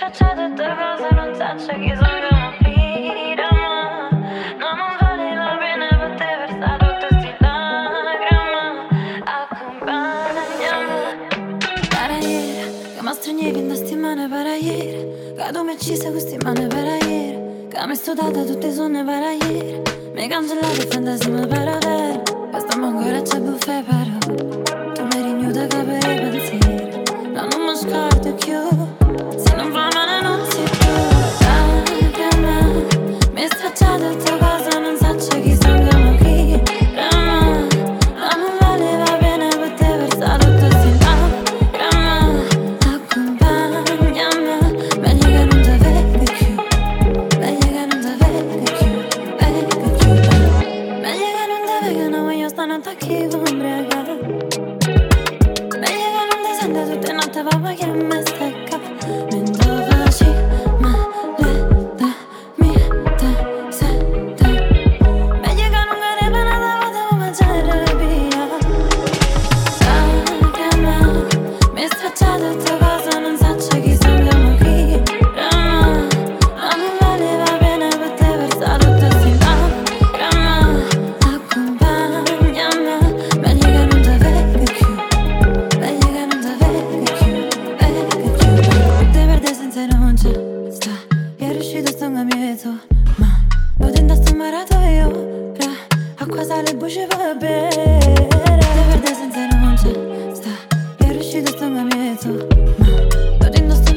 faccia tutte cose, non saccia chi sono morire, ma no, non valeva bene per te versare tutte sti lacrime. Accompagnami. Para ieri, che mi stringevi in sti mani para ieri, che tu mi accise questi mani para ieri, che mi studiata tutte i sogni para ieri, mi cancellate fantasima para vero, che stiamo ancora c'è buffet però, tu mi rignuda capire i pensieri, no, non mi scordo più. Se non va male non si più. Lacrime, mi stracciate tutte cose, non saccio chi sono come qui. Ma non valeva bene per te versare tutte sti lacrime. Accompagnami, meglio che non ti vedo più. Meglio che non ti vedo più, vedo più. Meglio che non ti vedo, no, io stanotte qui con ubriaca. Meglio che non ti sento tutte notte, papà, che mi stecca. Mentre faci male da mia testa. Meglio che non carebbe nada, potevo mangiare via. Lacrime, mi stracciate tutte cose, non saccio chi sono come qui. Ma non valeva bene per te versare tutte sti lacrime. Accompagnami, meglio che non ti vedo più. Meglio che non ti vedo più, vedo più. Te verde senza non sta, è riuscito sto mieto, ma lo tendo sto marato io, acqua sale e buce va bene. Te verde senza non sta, è riuscito sto mieto, ma lo tendo sto